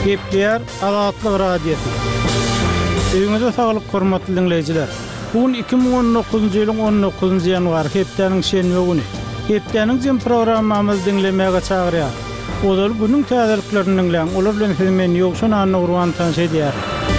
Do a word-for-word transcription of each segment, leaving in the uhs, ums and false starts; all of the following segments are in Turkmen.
Gepler Azatlyk Radiosu. Öňüňizde saglyk hormatly dinleýijiler. Bugün iki bin on dokuzunçy ýylyň on dokuzunçy ýanwary hepdeniň şenbe güni. Hepdeniň jym programmamyzy dinlemäge çagyrýar. Olar günüň täzeliklerini dinleýän, olar bilen hemen ýokşan anny urwan tanşy edýär.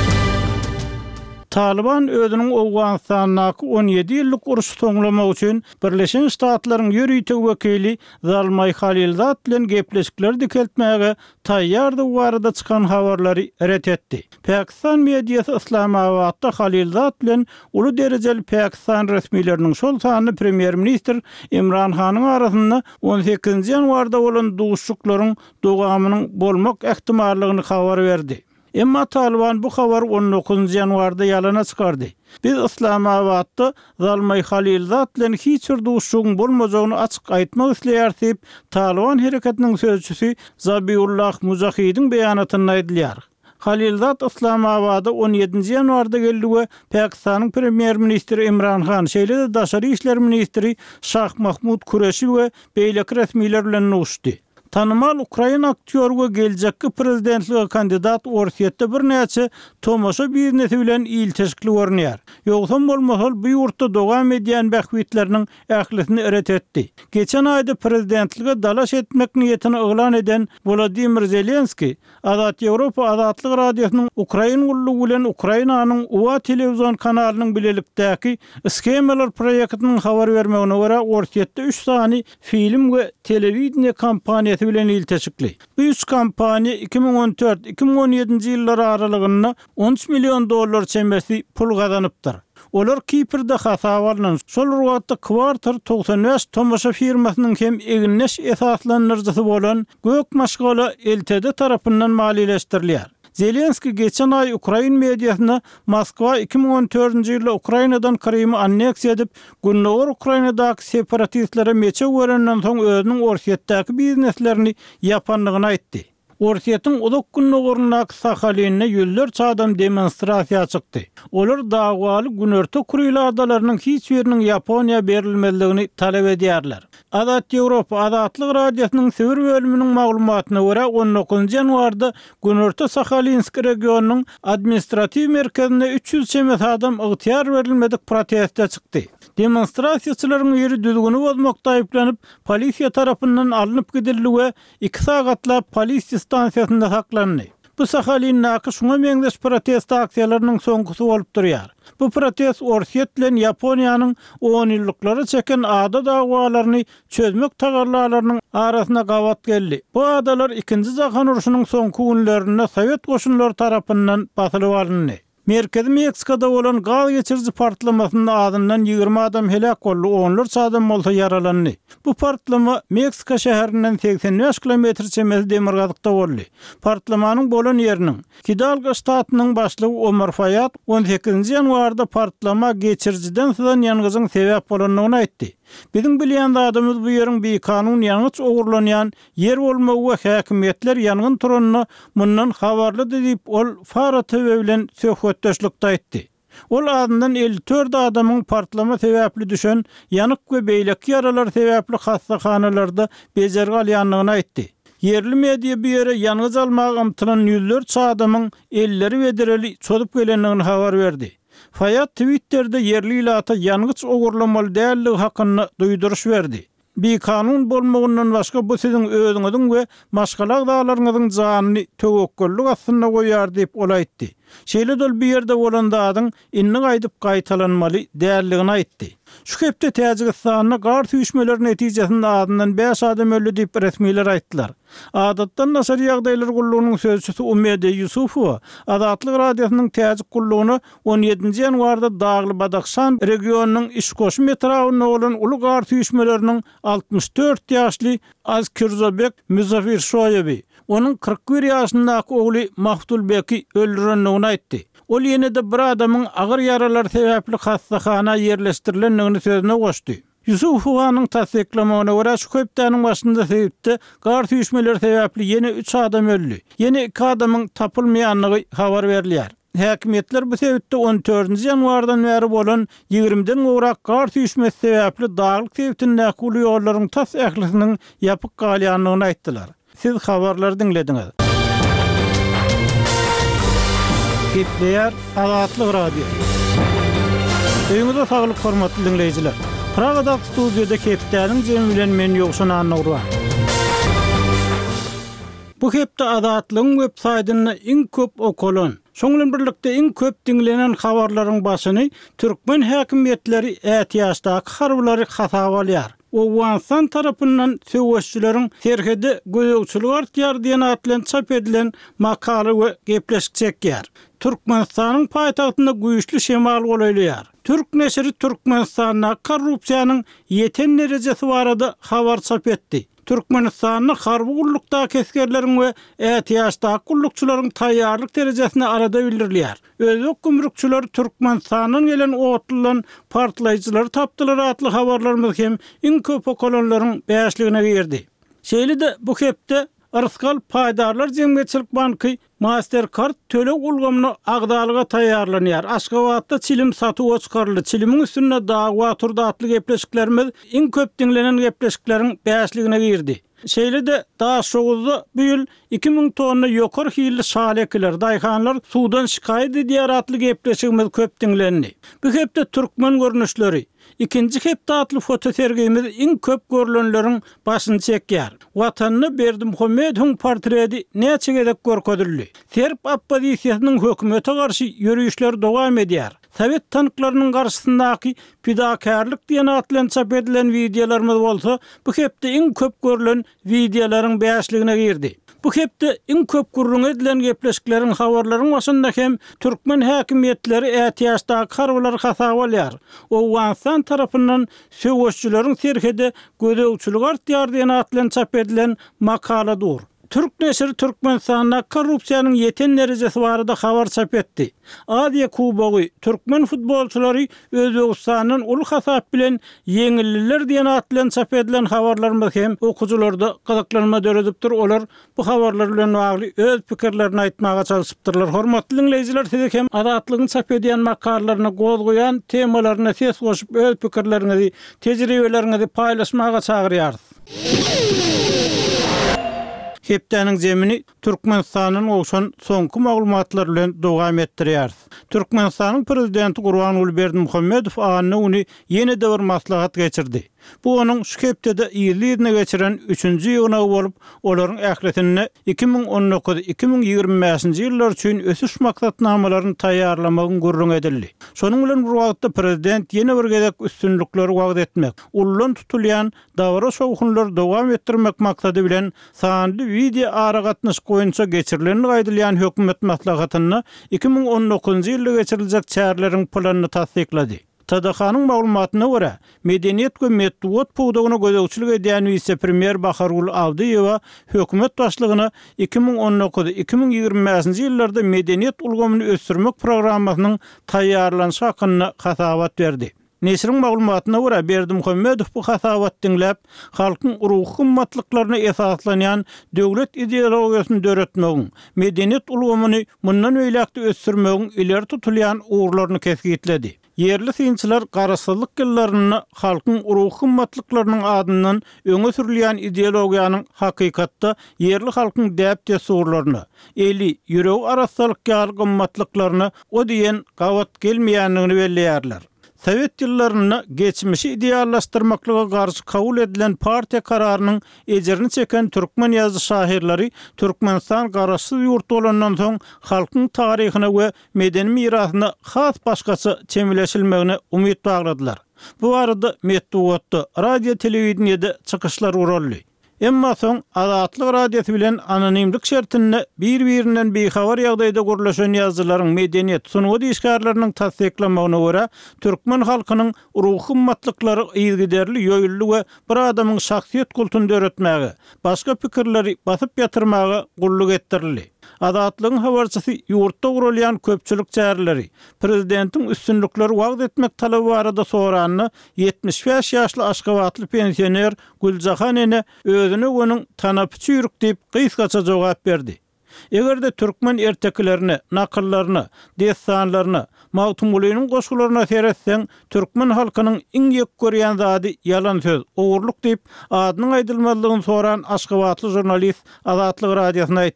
Taliban özünün Awganistanyňky on ýedi ýyllyk uruş soňlamak üçin Birleşen Ştatlaryň ýürüýtük wekili Zalmay Halilzad bilen gepleşikler dikeltmäge taýýardy barada çykan habarlary ret etdi. Pakistan mediýasy Islamabadda Halilzad bilen uly derejeli Pakistan resmiýetleriniň şol sany premier ministr Imran Hanyň arasynda on sekizinçi ýanwarda bolan duşuklaryň dogamynyň bolmak ähtimallygyny habar berdi. Emma Taliban bu habar on dokuzunçy ýanwarda ýalana çykardy. Biz Islamabadda Zalmay Halilzad bilen hiç bir duşugyň bolmajagyny açyk aýtmak isleýär diýip Taliban hereketiniň sözçüsü Zabiullah Muzahidiň beýanatyny aýdylýar. Halilzad Islamabada on ýedinçi ýanwarda geldi we Pakistanyň premier ministri Imran Khan, şeýle-de daşary işler ministri Şah Mahmud Kureşi we beýleki resmiýetler bilen uçdy. Tanımal Ukraina aktyor we geljekki prezidentlige kandidat orsiýetde bir näçe tomoşa biznesi bilen il teşkil görnýär. Ýogsa bolmasal bu ýurtda dogam edýän bähwitleriniň ählisini eret etdi. Geçen aýda prezidentlige dalaş etmek niýetini oglan eden Volodymyr Zelenski, Azat Ýewropa Azatlyk Radiosynyň Ukraina ullugy bilen Ukrainanyň Uwa telewizyon kanalynyň bilelikdäki skemalar proýektiniň habar bermegine görä orsiýetde üç sany film we telewizioniýa kampaniýasy bilen il teşikli. Bu üç kampaniýa iki bin on dört iki bin on ýedinçi ýyllar aralygynda on üç milyon dollar çembesi pul gazanypdyr. Olar Kiprde hasabalynan şol wagtda kwartar doksan beş tomoşa firmasynyň hem eginleş esaslanyrjysy bolan Gök Maşgala L T D tarapyndan maliýeleşdirilýär. Zelenski geçen ay Ukraina mediýasyna Moskwa iki bin on dördünçi ýylda Ukrainadan Krymy anneksiýa edip, Günnäwr Ukrainadaky separatistlere meçe görenden soň özüniň orsiýetdäki bizneslerini ýapanlygyny aýtdy. Orsiýetiň uzak Günnäwrnaky Sahalinne ýüllerçe adam demonstrasiýa çykdy. Olar dagwaly Günörtü Kurily adalarynyň hiç biriniň Ýaponiýa berilmezligini talap edýärler. Azat Ýewropa Azatlyk Radiosynyň Sibir bölüminiň maglumatyna görä on dokuzunçy ýanwarda Günörtü Sahalinsk regionunyň administrativ merkezine üç yüz çemet adam ygtyar berilmedik protestde çykdy. Demonstrasiýaçylaryň ýeri düzgüni bozmakda aýplanyp, polisiýa tarapyndan alınıp gidildi we iki sagatlap polisiýa stansiýasynda saklandy. Bu Sahalinnaky şuňa meňzeş protest aksiýalarynyň soňgusy bolup durýar. Bu protest orsiýet bilen Ýaponiýanyň on ýyllyklary çeken ada dagwalaryny çözmek tagarlalarynyň arasyna gawat geldi. Bu adalar ikinji jahan uruşynyň soňky günlerinde Sowet goşunlary tarapyndan basylyp alındy. Merkezi Meksikada bolan gaz geçirji partlamasynyň adyndan ýygrimi adam helak boldy, onlarça adam bolsa yaralandy. Bu partlama Meksika şäherinden seksen beş kilometr çemesi demirgazykda boldy. Partlamanyň bolan ýeriniň Hidalgo ştatynyň başlygy Omar Fayad on sekizinçi ýanwarda partlama geçirjiden soň ýangyzyň sebäp bolanyny aýtdy. Bizim bilýän adamymyz bu ýeriň bir kanun ýangyç ogurlanýan yer bolmagy we häkimetler ýangyn turanyny mundan habarly diýip ol Fara T V bilen söhbetdeşlikde aýtdy. Ol adyndan elli dört adamyň partlama sebäpli düşen ýanyk we beýleki ýaralar sebäpli hastahanalarda bejer galýanlygyny aýtdy. Yerli mediýa bu ýere ýanyň almagy ymtylan ýüllerçe adamyň elleri we dereli çödüp gelenligini habar berdi. Fayat Twitter'de yerli ilata ýanyç ogurlamaly dälligi hakyna duýduruş berdi. Bir kanun bolmagyndan başga bu siziň özüňiziň we maşgalak daglaryňyzyň janyny töwekkellik aslynda goýar diýip ol aýtdy. Şeýle dol bir ýerde bolanda adyň inni gaýdyp gaýtalanmaly dälligini aýtdy. Şu hepde Täjikistanyna gar tüýüşmeler netijesinde adyndan beş adam öldü diýip resmiýetler aýtdylar. Adatdan nasar ýagdaýlar gullugynyň sözçüsü Umede Yusufowa Azatlyk Radiosynyň Täjik gullugyny on ýedinçi ýanwarda Dagly Badakşan regionunyň Işkoşum etrawyna bolan uly gar tüýüşmeleriniň altmış dört ýaşly Azkirzobek Muzafirshoyewi onuň kırk bir ýaşyndaky ogly Mahdulbeki öldürenligini aýtdy. Ol ýene-de bir adamyň agyr ýaralar sebäpli hastahana ýerleşdirilenligini sözüne goşdy. Yusufowanyň tasdiklamagyna görä şu köpdäniň başynda sebäpde gar tüýüşmeler sebäpli ýene üç adam öldü. Ýene iki adamyň tapylmaýanlygy habar berilýär. Häkimetler bu sebäpde on dördünçi ýanwardan bäri bolan ýygrimiden gowrak gar tüýüşmesi sebäpli daglyk sebäpdäki uly ýollaryň tas ählisiniň ýapyk galýanlygyny aýtdylar. Siz habarlary dinlediňiz. Gepleýär Azatlyk Radio. Öňüňizde saglyk hormatly dinleýijiler. Pragada studiýada Keptäniň jemi bilen men ýokşan anagry. Bu hepde Azatlygyň websaýtyny iň köp okulan, şoňlan birlikde iň köp dinlenen habarlaryň başyny türkmen häkimetleri ätiýaşdaky harblary hasaba alýar. Owgansan tarapyndan söwüşçüleriň terhede göýөгçülük artýar diýen atlan çap edilen makaly we gepleşik çekýär. Türkmenistanyň paýtagtynda güýçli şemal golaýlar. Türk neşri Türkmenistanyň korrupsiýanyň ýeten derejesi barada habar çap etdi. Türkmenistanyň harby gullukda keskerleriň we ätiýaşdaky gullukçularyň taýýarlyk derejesini arada bildirilýär. Özök gümrükçüler Türkmenistanyň gelen otlanan partlaýjylary tapdylar atly habarlarymyz hem iň köp okulanlaryň beşligine girdi. Şeýle-de bu hepde Arskal Paýdarlar Jemgyýetçilik banky Mastercard tölek ulgamyny agdalyga taýýarlanýar. Aşgabatda çilim satyp çykaryldy. Çilimiň üstüne dawa turda atly gepleşiklerimiz iň köp dinlenen gepleşikleriň beşligine girdi. Şeýle-de daha şoguzda bu ýyl iki ming tonna ýokary hilli şalekler, daýhanlar suwdan şikaýet edýär atly gepleşigimiz köp dinlendi. Bu hepde türkmen görnüşleri İkinci hep dağıtlı foto sergimiz iň köp görülenleriň başyny çekýär. Watanyny Berdimuhammedowyň portreti näçe gedek görkezildi. Serb oppozisiýasynyň hökümete garşy ýürüýüşleri dowam edýär. Sowet tanklarynyň garşysyndaky pidakarlyk diýen atlan çap edilen videolarymyz bolsa, bu hepde iň köp görülen videolaryň beşligine girdi. Bu hepde iň köp gurrun edilen gepleşikleriň habarlaryň başynda hem türkmen häkimetleri ätiýaşdaky harblary hasaba alýar. Owgansan tarapyndan söwüşçüleriň terhede göýөгçülük artýar diýen atlan çap edilen makaladyr. Türk neşri Türkmenistanyň korrupsiýanyň ýeten derejesi barada habar çap etdi. Aziýa Kubogy türkmen futbolçulary Özbegistanyň ulu hasap bilen ýeňildiler diýen atlan çap edilen habarlarymyz hem okujularda gyzyklanma döredipdir. Olar bu habarlar bilen bagly öz pikirlerini aýtmaga çalışypdyrlar. Hormatly dinleýijiler, siz hem Azatlygyň çap edýän makalaryna goz goýan temalaryna ses goşup öz pikirlerinizi, tejribelerinizi paýlaşmaga çagyrýarys. Hepdeniň jemini Türkmenistanyň owşan soňky maglumatlar bilen dowam etdirýär. Türkmenistanyň prezidenti Gurbanuly Berdimuhammedow anyny uny ýene de bir maslahat geçirdi. Bu onun şu hepde ýylyny geçiren üçünji ýygynagy bolup, olaryň ähretini iki ming on dokuz iki ming ýygrimi beşinji ýyllar üçin ösüş maksatnamalaryny taýýarlamagyň gurrun edildi. Şonuň bilen bir wagtda prezident ýene bir gedek üstünlikleri wagt etmek, ullan tutulýan dawra şowhunlary dowam etdirmek maksady bilen sanly video ara gatnaş goýunça geçirilen gaýdylýan hökümet maslahatyny iki ming on dokuzynjy ýylda geçiriljek çärleriň planyny tasdiklady. T D H-nyň maglumatyna görä, Medeniýet we Medeniýet pugdagyna göýөгçülük edýän vice-premier Baharul Abdiýewa hökümet başlygyna iki ming on dokuz iki ming ýygrimi beşinji ýyllarda medeniýet ulgamyny ösdürmek programasynyň taýýarlanyşy hakyna hasabat berdi. Neşriň maglumatyna görä, Berdimuhammedow bu hasabat dinläp, halkyň ruhy gymmatlyklaryna esaslanýan döwlet ideologiýasyny döretmegiň, medeniýet ulgamyny mundan öýlekde ösdürmegiň ileri tutulýan uğurlaryny kesgitledi. Yerli synçylar garaşsyzlyk ýyllaryny halkyň ruhy gymmatlyklarynyň adyndan öňe sürilýän ideologiýanyň hakykatda yerli halkyň däpde surlaryny, eli ýüregi arasalyk gymmatlyklaryny o diýen gawat gelmeýänligini belleýärler. Sowet ýyllaryny geçmişi ideallaşdyrmaklyga garşy kabul edilen partiýa kararynyň ejerini çeken türkmen ýazgy şairleri Türkmenistan garaşsyz ýurt bolandan soň halkyň taryhyna we medeni mirasyna has başgaça çemleşilmegine umyt bagladylar. Bu arada Medeniýetde radio telewizionyada çykyşlar uruldy. Emma soň Azatlyk radiosu bilen anonimlik şertini bir-birinden behabar ýagdaýda gurlaşan ýazgylaryň medeniýet sunugy işgärleriniň tasdiklamagyna görä, türkmen halkynyň ruhy gymmatlyklary ýygyderli ýöýüldi we bir adamyň şahsiýet kultuny döretmäge, başga pikirleri basyp ýatyrmaga gulluk etdirildi. Azatlygyň habarçysy ýurtda gurulýan köpçülik çärleri, prezidentiň üstünlikleri wagt etmek talaby barada soranyny ýetmiş beş ýaşly Aşgabatly pensioner Güljahan ene özüne onuň tanapçy ýürük diýip gysgaça jogap berdi. Egerde türkmen erteklerini, nakyllaryny, destanlaryny, mawtumulynyň goşgularyna seretseň, türkmen halkynyň iň ýek görýän zady ýalan söz, owurluk diýip adynyň aýdylmalygyny soran Aşgabatly jurnalist Azatlyk radiosyna aýtdy.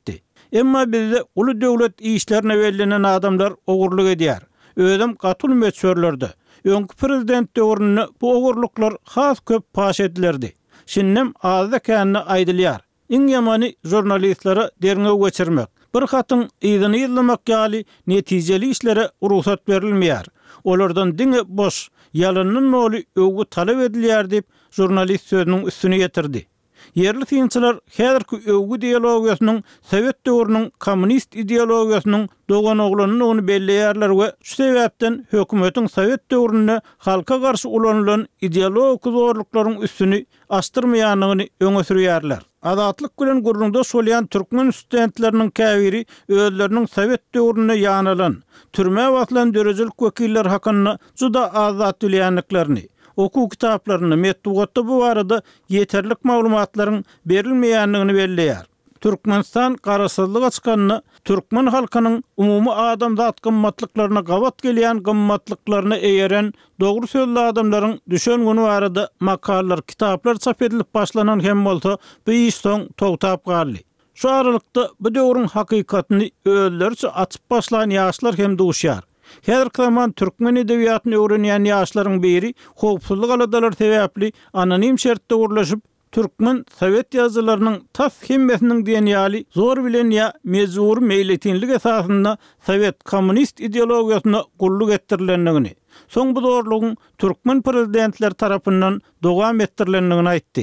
Emma bizde ulu döwlet işlerine bellenen adamlar ogurluk edýär. Özüm gatul meçhörlerdi. Öňkü prezident döwründe bu ogurluklar has köp paş edilerdi. Şinnem azda känni aýdylýar. Iň ýamany jurnalistlere derňe geçirmek. Bir hatyň ýygyny ýyllamak ýaly netijeli işlere ruhsat berilmeýär. Olardan diňe boş, ýalanyň noly öwgü talap edilýär diýip jurnalist sözüniň üstüne getirdi. Yerli tiyinçiler häzirki öwgü ideologiýasynyň Sowet döwrüniň kommunist ideologiýasynyň dogan oglanyny ony belleýärler we şu sebäpden hökümetiň Sowet döwründe halka garşy ulanylan ideologik zorluklaryň üstüni astyrmaýanyny öňe sürýärler. Azatlyk bilen gurrunda solyan türkmen studentleriniň käbiri özleriniň Sowet döwrüne ýanylan, türme watlan dörejilik wekiller hakyna juda azat bilýänliklerini, oku kitaplaryny, metdugatda bu barada yeterlik maglumatlaryň berilmeýänligini belleýär. Türkmenistan garaşsyzlyga çykanyny, türkmen halkynyň umumy adam zat gymmatlyklaryna gabat gelýän gymmatlyklaryna eýeren dogry sözli adamlaryň düşen güni barada makalar, kitaplar çap edilip başlanan hem bolsa bu işden togtap galdy. Şu aralykda bu döwrüň hakykatyny özlerçe açyp başlayan ýaşlar hem duşýar. Häzirki zaman türkmen edebiýatyny öwrenýän ýaşlaryň biri howpsuzlyk aladalar sebäpli anonim şertde urlaşyp türkmen Sowet ýazylarynyň tas hemmesiniň diýen ýaly zor bilen ýa mezur meýletinlik esasynda Sowet kommunist ideologiýasyna gulluk ettirilendigini, soň bu zorlugyň türkmen prezidentler tarapyndan dowam ettirilendigini aýtdy.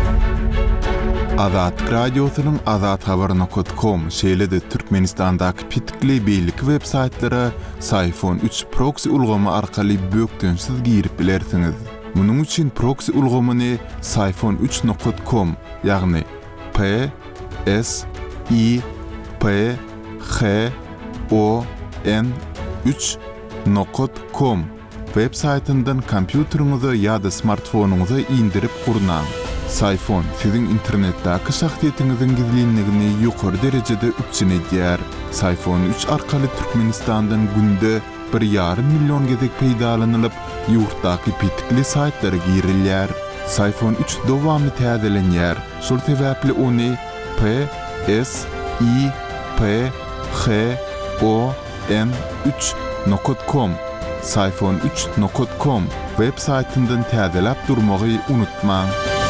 Azat radiosynyň azat habar nokta com şeýlede Türkmenistandaky pitkli beýlik websaytlara Sayfon üç proxy ulgamy arkaly bökdönsiz girip bilersiňiz. Munuň üçin proxy ulgamyny sayfon üç nokta com ýagny P S I P H O N üç nokta com web saytyndan kompýuteriňize ýa-da smartfonuňyza indirip gurnaň. Sayfon siziň internetdäki şahsiýetiňiziň gizlinligini ýokary derejede üçin edýär. Sayfon üç arkaly Türkmenistandan günde bir yarım milyon gezek peýdalanylyp, ýurtdaky pitkli saytlara girilýär. Sayfon üç dowamly täzelenýär. Şol sebäpli ony P S I P H O N üç nokta com sayfon üç nokta com web saytyndan täzelep durmagy unutmaň.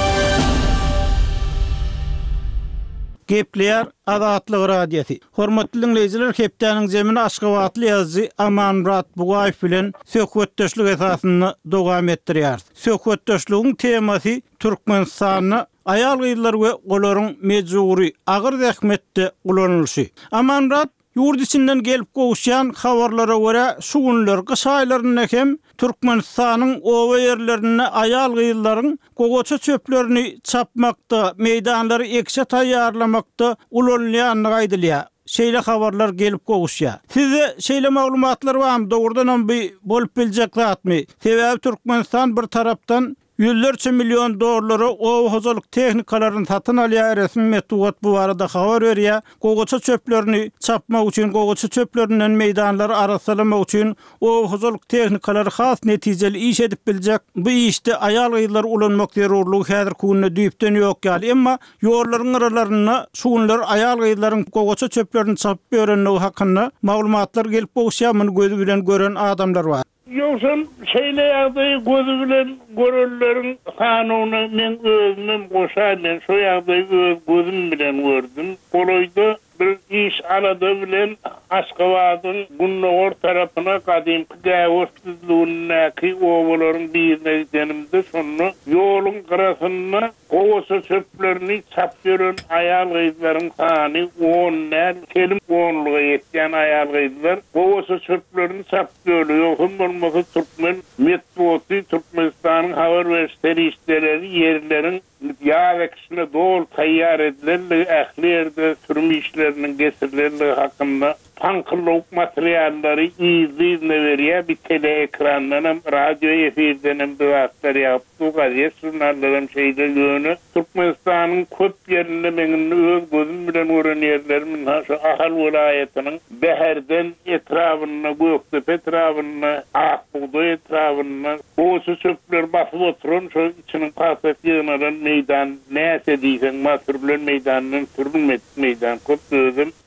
Gepleýär Azatlyk radiosi. Hormatly dinleýijiler, hepdeniň zemini Aşgabatly ýazgy Amanrat Bugaýew bilen söhbetdeşlik esasyny dowam etdirýär. Söhbetdeşligiň temasy Türkmenistany aýal gyýlar we olaryň mejburi agyr zähmetde ulanylşy. Amanrat ýurt içinden gelip gowuşýan habarlara görä şu günler gyş aýlaryna hem Türkmenistanyň owa ýerlerine aýal gyýlaryň gogoça çöplerini çapmakda, meýdanlary ekşe taýýarlamakda ulanýanyny aýdylýar. Şeýle habarlar gelip gowuşýar. Size şeýle maglumatlar barmy? Dogrudan bir bolup biljek zatmy? Sebäbi Türkmenistan bir tarapdan yüzlerce milyon dolarları o hozalyk tehnikalaryny satyn alýar, resmi metdugat bu barada habar berýär. Gogoça çöplerini çapmak üçin, gogoça çöplerinden meýdanlary arasalamak üçin o hozalyk tehnikalary has netijeli iş edip biljek. Bu işde aýal gyýlar ulanmak zerurlugy häzir kunna düýpden ýok ýaly. Emma ýorlaryň aralaryna şu günler aýal gyýlaryň gogoça çöplerini çapyp berenligi hakyna maglumatlar gelip gowuşýar, muny gözü bilen gören adamlar bar. Yoksa şeyle ýagdaýy gözü bilen görürlerin kanuny men özüm goşaýlan şu ýagdaýy öz gözüm bilen gördüm. Goloýda bir iş alada bilen Aşgabatyň Gunnogor tarapyna kadymky gäwürsizliginiňki owalaryň birine denimde şonu ýoluň garasyna gowaça çöplerini çap beren aýal gyýlaryň sany on nän kelim onluga ýetýän aýal gyýlar gowaça çöplerini çap berýär. Hümmermesi Türkmen metduaty Türkmenistanyň habar berişleri işleri ýerleriň ýa-da dol taýýar edilen ähli ýerde sürmü işleriniň gesirleri hakynda pankırlık materialleri izleyine veriyor. Bir tele ekrandan hem radyo efirden hem duvaklar yaptı. Gazet jurnallarım şeyde yönü. Türkmenistan'ın köp yerinde benim öz gözüm bilen öğren yerlerimin şu Ahal vilayetinin Beher'den etrafına, Göktepe etrafına, Akbuğda etrafına boğusu çöpler basıp oturun. Şu içinin pasif yığınadan meydan neyse diysen mahsurluğun meydanının sürülmedik meydan köp gözüm.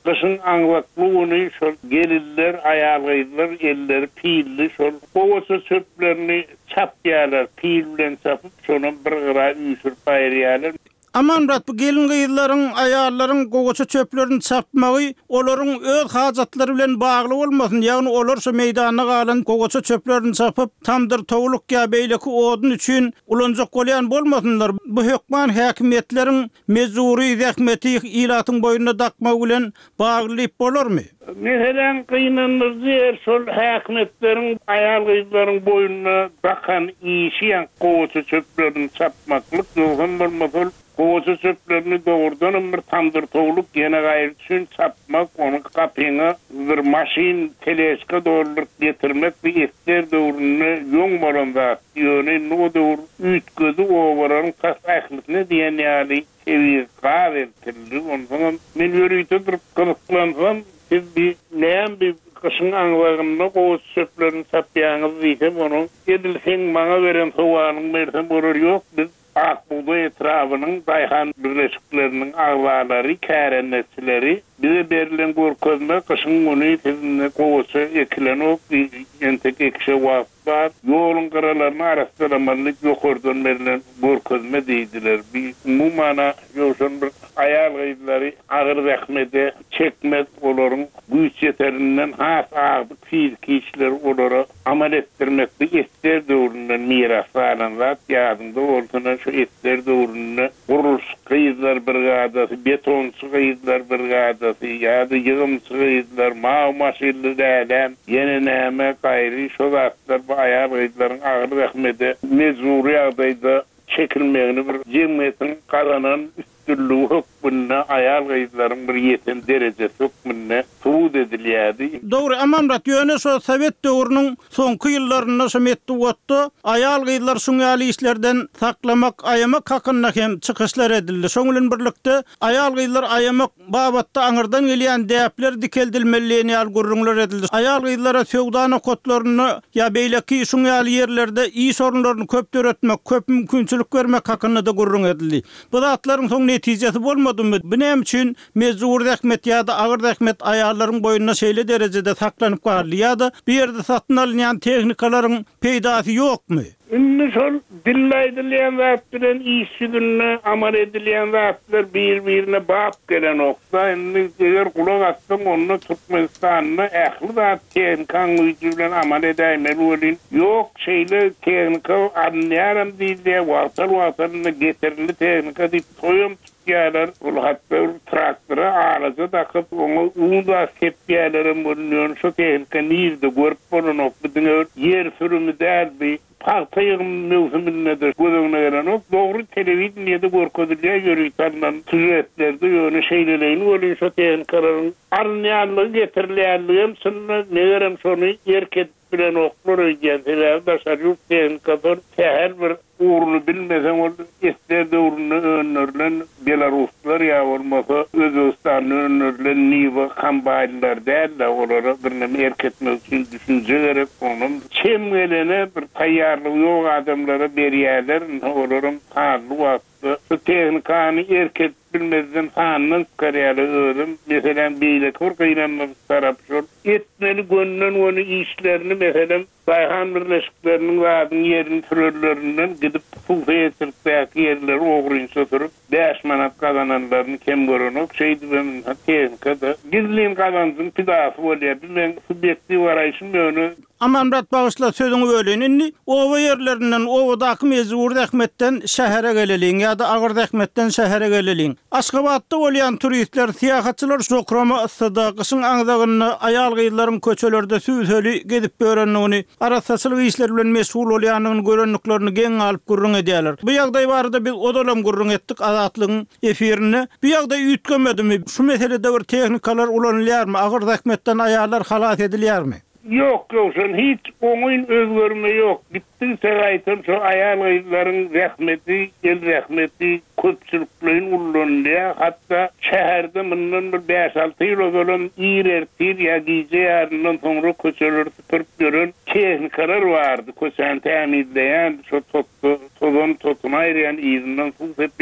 kışın anlaklığı şol gelirler, ayarlayırlar, eller pilli şol kovosu çöplerini çapyalar, pil bilen çapıp şonun bir gıra üsürp ayrıyalar. Aman rat bu gelin gyýyllaryň, aýallaryň gogoça çöplerini çapmagy olaryň öz hajatlary bilen bagly bolmasyn. Ýagny olar şu meýdana galan gogoça çöplerini çapyp tamdyr towluk ýa beýleki odun üçin ulanjak bolýan bolmasynlar. Bu hökman häkimetleriň mezuri zähmeti ilatyň boýuna dakmak bilen baglyp bolarmy? Meselen kıynanırdı şol häkimetleriň aýal gyzlaryň boýuna dakan işi ýa gogoça çöplerini çapmaklyk ýolun bolmasyn. Kovosu çöplerini doğrudan bir tamdır toğluk gene gaýry üçün çapmak, onu kapyňa bir maşin teleska doğruluk getirmek bir etler doğrunu ýoň bolanda ýöne no doğru ütgözi owaran tas ähliňe diýen ýaly sewiýe gaýrtildi. Ondan men ýörüýte durup gynıklansam, siz bir näme bir kışın anlagynda kovosu çöplerini çapýaňyz diýsem, onu edilseň maňa beren sowanyň bersem bolar ýok. Biz Akbuğda etrafının dayhan birleşiklerinin ağlarları, kärennesileri bize berilen gorkozma kışın günü tezinle kovosu ekilenok entek ekşe wagt bar. Yolun karalarını arastıramanlık yokordun berilen gorkozma deydiler. Bir umumana yoşun bir ayal gıydıları ağır rahmede çekmez olorun güç yeterinden has ağırdık fiziki işler olara amal ettirmekte etler doğrundan miras alanlar yadında olsuna şu etler doğrundan kuruluş kıyızlar brigadası, betonsu kıyızlar brigadası ya da yığımsı kıyızlar, mav maşilli dälen, yeni näme gayri şu zatlar bu ayal gıydıların ağır rahmede mezuri adayda çekilmeyini bir cemiyetin kazanan üstünlüğü hükmünne ayal gıydıların bir yetin derecesi hükmünne tuğud ediliyadi. Doğru, amanrat ýöne so Sovet döwrüniň soňky ýyllarynda şemetdi wotdy. Ayal gıydylar suňaly işlerden saklamak, aýamak hakynda hem çykyşlar edildi. Şoň bilen birlikde ayal gıydylar aýamak babatda aňyrdan gelýän däpler dikeldilmeliligini ýal gurrunlar edildi. Ayal gıydylara feodana kodlaryny ýa beýleki suňaly ýerlerde iyi sorunlaryny köp töretmek, köp mümkinçilik bermek hakynda da gurrun edildi. Bu zatlaryň soň netijesi bolmadymy? Bu näme üçin mezur rahmet ýa-da agyr rahmet aýallaryň boýuna şeýle derejede saklanyp garly ýa-da bir ýerde satyn alynýan tehnikalaryň peýdasy ýokmy? Ünlü şol dillaýdylýan zat bilen işçilerine amal edilýän zatlar bir-birine bap gelen okda. Indi eger kulak atsaň onu Türkmenistanyna ähli zat tehnikan güýji bilen amal edäýmeli bolin. Ýok şeýle tehnika anlaýaram diýilýär, wagtal-wagtalyna getirildi tehnika diýip toýum ýalar, ol hatda traktora alaza takyp onu uňda sepýärlerim bolýan. Şu tehnika nirde görüp bolanok biziň ýer sürümi däl Partayın mevsiminde gözüne gelen o doğru televizyonda görkezilýär ýörüýtarlan süretlerde ýöne şeýlelerini bolýan tehnikaryň arnýanlygy getirilýärligim şunu negerem şonu erkek bilen oklar öýgen sebäbi şaýurt tehnikalar her bir uğrunu bilmesen ol isterde uğrunu önerilen Belaruslar ýa bolmasa Özbekistan'ın önerilen Niva kambaylar däl de olara bir erketmek üçin düşünje gerek onun çemgelene bir taýýarlygy ýok adamlara berýärler olaryň harly wagtda şu tehnikany erket bilmezden hannyň karýaly öýdüm meselen beýle korkaýlanlar tarap şol etmeli gönnen onu işlerini meselen Sayhan birleşiklerinin vadın yerin türerlerinden gidip pul feyetirtdäki yerleri oğruyunsa turup beş manat kazananlarını kem görünük şeydi ben tehnikada gizliğin kazansın pidası bolýar. Ben subjektiv arayışım öňe Amanrat bağışla sözüňi bölen. Indi owa yerlerinden, owadaky mezur rahmetden şähere geleliň ýa-da agyr rahmetden şähere geleliň. Aşgabatda bolýan turistler, siýahatçylar şokrama yssyda gyşyň aňdagyny aýal gyýdylaryň köçelerde süýseli gezip görenligini, arasaçylyk işler bilen mesul bolýanyny görenliklerini geň alyp gurrun edýärler. Bu ýagdaý barada biz odalam gurrun etdik azatlygyň efirini. Bu ýagdaý üýtgemedimi? Şu meselede bir tehnikalar ulanylýarmy? Agyr rahmetden aýallar halat edilýärmi? Yok yok sen hiç oňyň özgörme yok. Bittin segaýtym şu aýal gyzlaryň rahmeti, el rahmeti köpçüliklerin ullanýar. Hatda şäherde mundan bir beş alty ýyl öňden ýertir ýa giýje ýaryndan soňra köçeleri süpürüp gören tehnikalar bardy. Köçäni täminleýän, şu totdu, tozon totmaýan ýerinden suw sepýän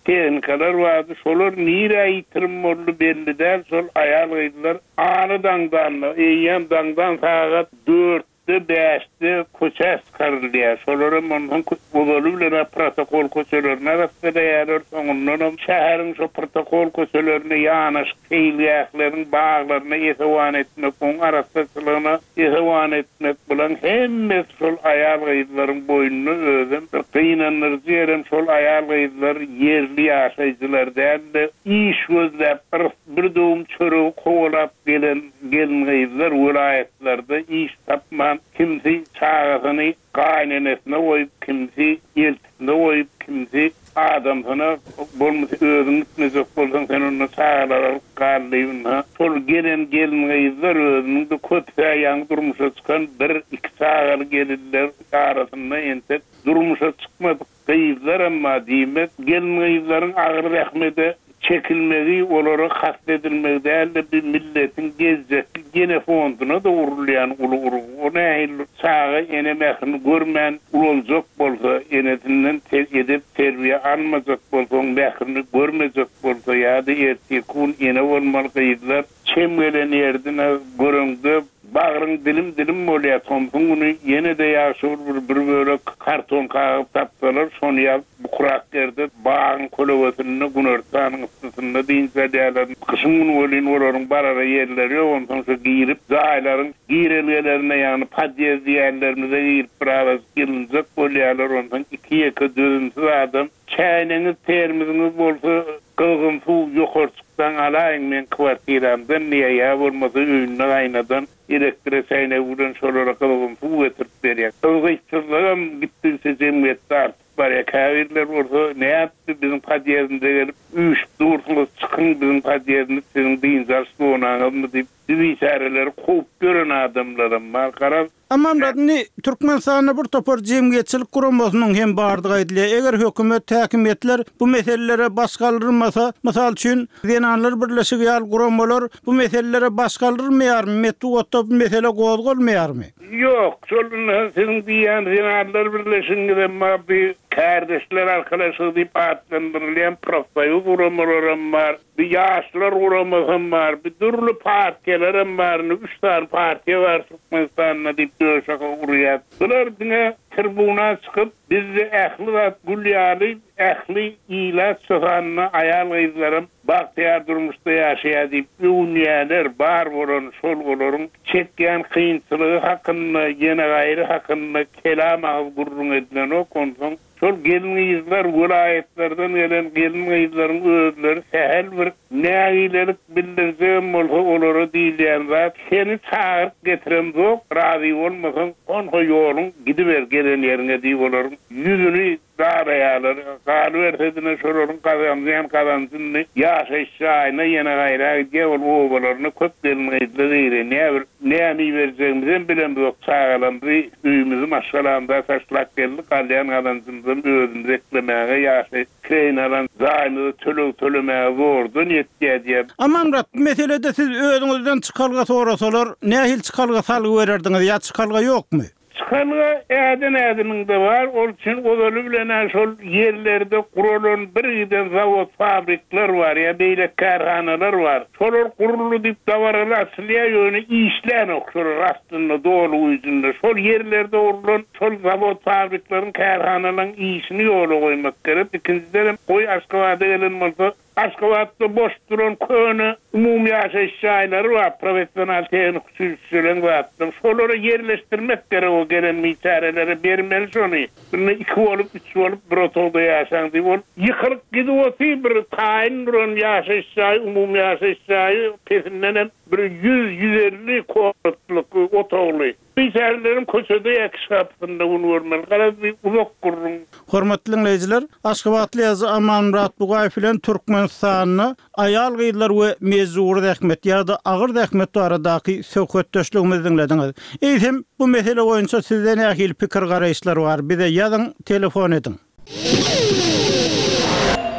tehnikalar vardı. Şolar nire itirim oldu belli değil. Sol ayal gıydılar. Anı dangdan, eyyem dangdan saat dört beşte koças karılıyor. Şolarım ondan kutbolu bile protokol koçalarına rastladı yarır. Ondan şehrin şu protokol koçalarına yanaş feyliyakların bağlarına yetevan etmek, onun arastasılığına yetevan etmek bulan hem sol ayal gıydıların boynunu özüm. Kıynanırcı yerim sol ayal gıydılar yerli yaşayıcılar değerli. İş gözlep bir doğum çörüğü kovalap gelen gelin gıydılar vilayetlerde iş tapman. Kimsi çağasını kaynenesine koyup, kimsi yeltisine koyup, kimsi adam sana bolması özün gitmeyecek bolsan sen onu çağalar karlayın. Sol gelen gelin gıyızlar özünün de kötü ayağın durmuşa çıkan bir iki çağalı gelirler arasında entek durmuşa çıkmadık gıyızlar ama deyimet gelin gıyızların ağır rahmeti çekilmeli olarak kastedilmeli değerli bir milletin gezzeti gene fonduna da urulayan ulu uru. O ne sağa enemekini görmeyen ulu olacak bolsa, enetinden ter edip terbiye almayacak bolsa, onun mekini görmeyecek bolsa ya da ertekun ene olmalı kıydılar. Çemgelen yerdine göründü. Bağırın dilim dilim oluyor. Tomsun bunu yine de yaşıyor bir, bir böyle karton kağıp tapsalar. Sonra ya bu kurak yerde bağın kolovasını günörtanın ıstısını deyinse değerler. Kışın bunu olin oranın barara yerleri yok. Ondan sonra giyirip zayların giyirelgelerine yani padyez yerlerimize giyirip bravaz gelinecek oluyorlar. Ondan iki yaka dözümsüz adam. Çayneniz termiziniz bolsa kılgın su yukarıçıktan alayın men kvartiramdan niye ya olmasa öyünle aynadan elektre sayna vuran şolara kılgın su getirip veriyor. Kılgıçtırlarım gittiyse cemiyette artık var ya kavirler orada ne yaptı bizim padyezinde gelip üç dursunuz çıkın bizim padyezinde sizin deyince arslı onağın mı deyip bizi içareleri kovup görün adamlarım var. Karar Amam radni Türkmenistan'a bir topar cemiyetçilik kurumasının hem bardığı ediliyor. Eğer hükümet, hakimiyetler bu meselelere başkaldırmasa, misal için Zenanlar Birleşik Yal kuramalar bu meselelere başkaldırmayar mı? Metugotta bu mesele kozgolmayar mı? Yok. Solundan sizin diyen Zenanlar Birleşik Yal bir kardeşler arkadaşı deyip adlandırılan profayı kuramalarım var. Bir yaşlılar kuramasım var. Bir durulu partiyelerim var. Üç tane partiye var Türkmenistan'la deyip döşaka uruyat. Bunlar dine tribuna çıkıp bizi ehli ve gülyali ehli ilat soğanına ayal gıyızlarım baktiyar durmuşta yaşaya deyip ünyeler bar olan sol olurun çekken kıyınçılığı hakkında yine gayrı hakkında kelam ağız gurrun edilen o konson sol gelin gıyızlar vilayetlerden gelen gelin gıyızların özleri sehel bir neagilelik bildireceğim olsa oluru diyeceğim zat seni çağırıp getirem yok razı olmasın onha yolun gidiver gelen yerine deyip olurun yüzünü dağrayalar kalıversedine sororun kazanlayan kazansını yaş eşyayına yine gayra gidiyor o ovalarını köp gelin gıyızlar değil ne ne mi vereceğimizden bilen yok sağlandı üyümüzü maşalanda saçlak geldi kalyan kazansınızın özünüzü eklemeye yaş kreynalan zayını tölü tölümeye zordu niyetiye diye. Aman Murat, meselede siz özünüzden çıkarga sorasalar ne hil çıkarga salgı vererdiniz ya çıkarga yok mu? Çıkarga äden ädinin de var. Ol için odalı bilen şol yerlerde kurulan bir giden zavod fabrikler var ya beyle karhanalar var. Şolor kurulu dip davarlı asliye yönü işleyen okşolor aslında doğru uyuzunda. Şol yerlerde orulan şol zavod fabriklerin karhanaların işini yolu koymak gerek. İkincilerim koy Aşkavada gelen olsa Aşkavat'ta boş duran köyünü umumi yaşayışçayları var. Profesyonel teknik sürüsülen var. Şoları yerleştirmek gerek o gelen mitarelere vermeli şunu. Bunu iki olup, üç olup bir otolda yaşan deyip olup. Yıkılıp gidiyorsa bir tayin duran yaşayışçayı, umumi yaşayışçayı pesinden bir yüz yüz elli konutluk otolu. Mitarelerin köşede yakış kapısında bunu vermeli. Karaz bir uzak kurun. Hormatly dinleyijiler, Aşgabatly ýazy Aman Murat Bugaýew bilen Türkmenistanyny ayal gydlar we mezur rahmet ýa-da agyr rahmet aradaky söhbetdeşligimizi dinlediňiz. Eýsem bu mesele boýunça sizden ähli pikir garaýşlar bar. Bize ýazyň, telefon edin.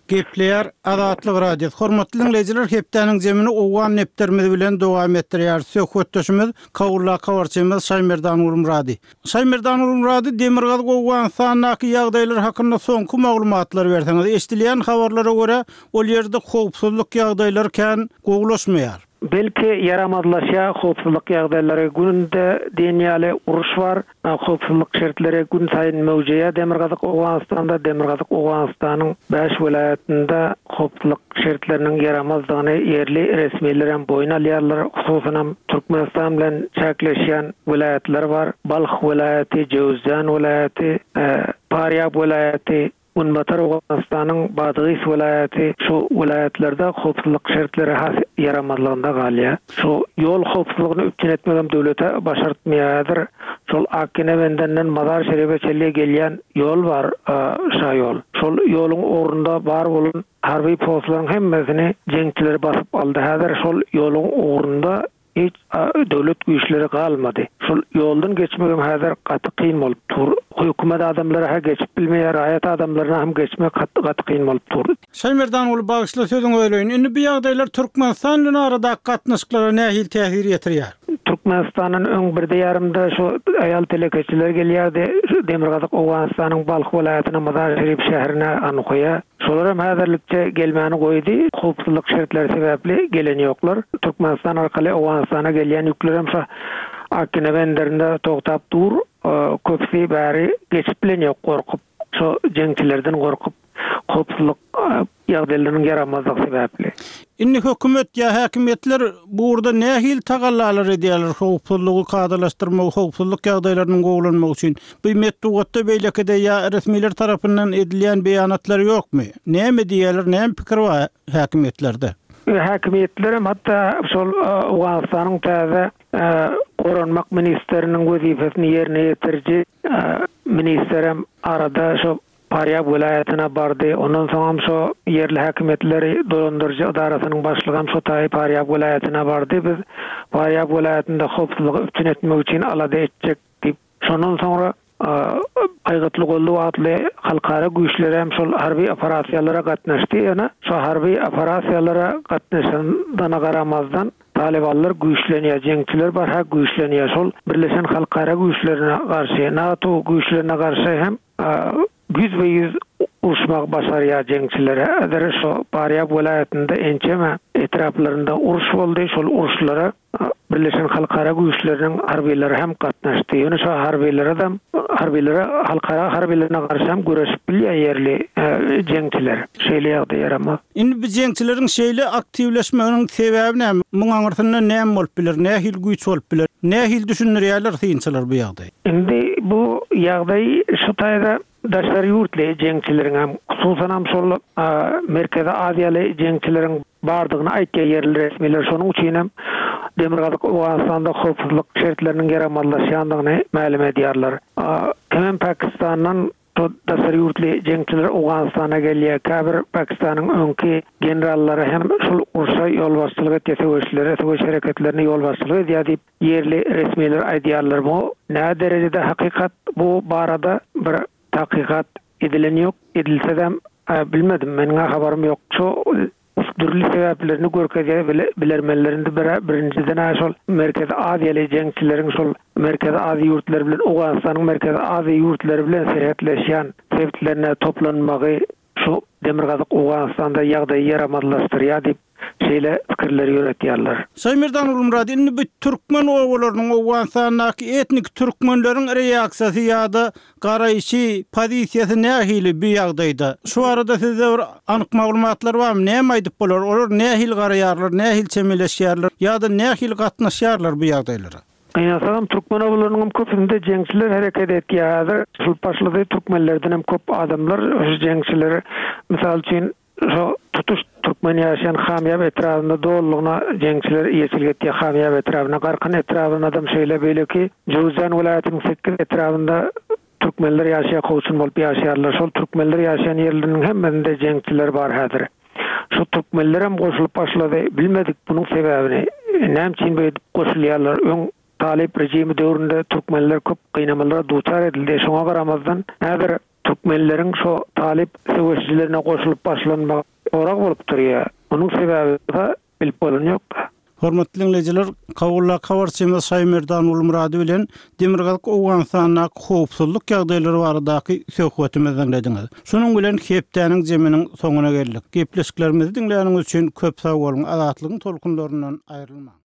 Gepleýär Azatlyk radiosu. Hormatly dinleýijiler, hepdeniň zemini owan nepterimiz bilen dowam etdirýär. Söhbetdeşimiz Kawulla kawarçymyz Şaýmerdan Urumrady. Şaýmerdan Urumrady Demirgazyk owan sanaky ýagdaýlar hakynda soňky maglumatlar berseňiz. Eşdilýän habarlara görä ol ýerde howpsuzlyk ýagdaýlary kän gowulaşmaýar. Belki yaramazlaşa howpsuzlyk ýagdaýlary günde dünýäli uruş bar, howpsuzlyk şertleri gün saýyn mewjüýe. Demirgazyk Owganystanda, Demirgazyk Owganystanyň beş welaýatynda howpsuzlyk şertleriniň yaramazlygyny ýerli resmiýetler hem boýun alýarlar. Hususan Türkmenistan bilen çäkleşýän welaýatlar bar. Balx welaýaty, Jowzjan welaýaty, Paryab welaýaty, Unbatar Owganystanyň Badygys welaýaty, şu welaýatlarda howpsuzlyk şertleri has yaramazlygynda galýa. Şu ýol howpsuzlygyny üpçün etmegem döwlete başartmaýardyr. Şol Akkenebenden Mazar Şerif'e çelle gelýän ýol bar, şa ýol. Şol ýoluň orunda bar bolan harby postlaryň hemmesini jeňçiler basyp aldy. Häzir şol ýoluň orunda hiç döwlet güýçleri galmady. Şol ýoldan geçmegem häzir gaty kyn bolup dur. Hökümet adamlary ha geçip bilmeýär, raýat adamlaryna hem geçmek gaty gaty kyn bolup dur. Şaýmerdan uly bagışly sözüň öýleýin. Indi bu ýagdaýlar Türkmenistan bilen arada gatnaşyklara nähil täsir ýetirýär? Türkmenistanyň öň birde ýarymda şu aýal telekeçiler gelýärdi. Demirgazyk Owganystanyň Balx welaýatyna Mazar Şerif şäherine anykoýa. Şolar hem häzirlikçe gelmäni goýdy. Howpsuzlyk şertleri sebäpli gelen ýoklar. Türkmenistan arkaly Owganystana gelýän ýükler hem şu Akkenebenderinde togtap dur. Köpsi bäri geçip bilen ýok gorkup. Şu jeňçilerden gorkup howpsuzlyk ýagdaýlarynyň yaramazlygy sebäpli. Indi hökümet ýa häkimetler burada nähil tagallar edýärler howpsuzlygy kadalaşdyrmak, howpsuzlyk ýagdaýlarynyň gowulanmagy üçin. Bu metdugatda beýlekde ýa resmiler tarapyndan edilýän beýanatlar ýokmy? Näme diýerler, näme pikir bar häkimetlerde? Häkimetlerim hatta şol Owganystanyň täze Goranmak ministeriniň wezifesini ýerine ýetirji ministerim arada şu Paryab welaýatyna bardy. Ondan soň şu ýerli häkimetleri dolandyrjy idarasynyň başlygy hem şu taý Paryab welaýatyna bardy. Biz Paryab welaýatynda howpsuzlygy üpçün etmek üçin alada etjek diýip şondan soňra aýgatly golly atly halkara güýçler hem şol harby operasiýalara gatnaşdy. Ýa-ni şu harby operasiýalara gatnaşyndana garamazdan Talibanlar güýçlenýär, jeňçiler bar ha güýçlenýär. Şol birleşen halkara güýçlerine garşy, NATO güýçlerine garşy hem yüz ve yüz uruşmak başarýar jeňçilere. Äder şu Paryab welaýatynda ençeme etraplarynda uruş boldy. Şol uruşlara birleşen halkara güýçleriniň harbyleri hem gatnaşdy. Ýöne şu harbylara da harbylara halkara harbylarına garşy hem güreşip bilýär ýerli jeňçiler. Şeýle ýagdaý yaramaz. Indi bu jeňçileriň şeýle aktivleşmeginiň sebäbi näme? Muňa artynda näme bolup biler? Nähil güýç bolup biler? Nähil düşünýärler synçylar bu ýagdaý? Indi bu ýagdaý şu taýda daşary ýurtly jeňçileriň hem hususan hem şol Merkezi Aziýaly jeňçileriň bardygyny aýtýan ýerli resmiler şonuň üçin hem Demirgazyk Owganystanda howpsuzlyk şertleriniň yaramazlaşýandygyny ma'lum edýärler. Hem Pakistandan daşary ýurtly jeňçiler Owganystana gelýär. Käbir Pakistanyň öňki generallary hem şol urşa ýolbaşçylyk etýär, töweş hereketlerini ýolbaşçylyk edýär diýip ýerli resmiler aýdýarlar. Bu nä derejede hakykat bu barada bir taqiqat edilen ýok. Edilse-de bilmedim, meniň habarym ýok. Şu dürli sebäplerini görkezýär bilermenlerinde biri birinciden şol Merkezi Aziýaly jeňçileriň şol Merkezi Aziýa ýurtlary bilen Owganystanyň Merkezi Aziýa ýurtlary bilen seretleşýän sebäplerine toplanmagy şu Demirgazyk Owganystanda ýagdaýy yaramazlaşdyrýar diýip şeýle pikirler ýöretýärler. Şaýmerdan Urumrady, indi bu türkmen owalarynyň Owganystanyň etnik türkmenleriň reaksiýasy ýa-da garaýşy pozisiýasy nähili bu ýagdaýda? Şu arada sizde bir anyk maglumatlar barmy? Näme aýdyp bolar? Olar nähil garaýarlar, nähil çemeleşýärler ýa-da nähil gatnaşýarlar bu ýagdaýlara? Ýa-da türkmen owalarynyň köpünde jeňçiler hereket etýär. Şol başlygy türkmenlerden hem köp adamlar jeňçiler misal üçin şu tutuş Türkmen ýaşaýan Hamyab etrawyna dollygyna jeňçiler ýetilip etýär. Hamyab etrawyna garkyn etrawyna adam şeýle beýleki Jowzjan welaýatynyň sekkiz etrawynda türkmenler ýaşaýan howçun bolup ýaşaýarlar. Şol türkmenler ýaşaýan ýerleriň hemmesinde jeňçiler bar häzir. Şu türkmenler hem goşulyp başlady. Bilmedik bunyň sebäbini. Näme üçin beýip goşulýarlar? Öň Talip rejimi döwründe türkmenler köp gynamalara duçar edildi. Şoňa garamazdan häzir Türkmenlerin şo talip söwüşçilerine goşulyp başlanmak orak bolup durýar. Onuň sebebi de bilip bolan ýok da. Hormatly dinleyijiler, Kawarla Kawarçyma Saýmerdan Ulmurady bilen Demirgalyk Owganstanyň howpsuzlyk ýagdaýlary baradaky söhbetimizden ediňiz. Şonuň bilen hepdeniň jeminiň soňuna geldik. Gepleşiklerimizi dinleýäniňiz üçin köp sag bolun. Azatlygyň tolkunlaryndan aýrylmaň.